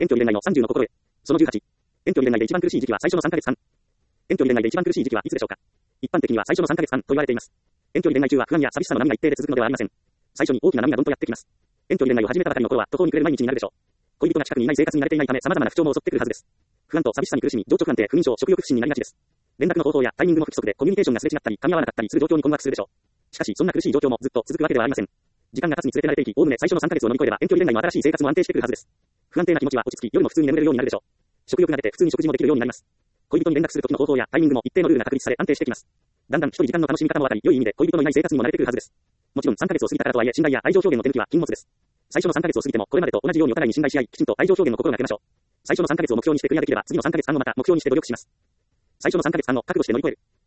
遠距離恋愛の30の心得。その18。遠距離恋愛で一番苦しい時期は最初の3ヶ月半。遠距離恋愛で一番苦しい時期はいつでしょうか。一般的には最初の3ヶ月半と言われています。遠距離恋愛中は不安や寂しさの波が一定で続くのではありません。最初に大きな波がどんとやってきます。遠距離恋愛を始めたばかりの頃は途方に暮れる毎日になるでしょう。恋人が近くにいない生活に慣れていないため様々な不調も襲ってくるはずです。不安と寂しさに苦しみ、情緒不安定、不眠症、食欲不振になりがちです。連絡の方法やタイミングの不規則でコミュニケーションがすれ違ったり噛み合わなかったりする状況に困惑するでしょう。しかしそんな苦しい状況もずっと続くわけではありません。時間が経つにつれて慣れていき、おおむね最初の3ヶ月を乗り越えれば遠距離恋愛も新しい生活も安定してくるはずです。不安定な気持ちは落ち着き、夜も普通に眠れるようになるでしょう。食欲が出て普通に食事もできるようになります。恋人に連絡する時の方法やタイミングも一定のルールが確立され安定してきます。だんだん一人時間の楽しみ方もわかり、良い意味で恋人のいない生活にも慣れてくるはずです。もちろん3ヶ月を過ぎたからとはいえ信頼や愛情表現の手抜きは禁物です。最初の3ヶ月を過ぎてもこれまでと同じようにお互いに信頼し合い、きちんと愛情表現の心がけましょう。最初の3ヶ月を目標にしてクリアできれば次の3ヶ月半をまた目標にして努力します。最初の3ヶ月半を覚悟して乗り越える。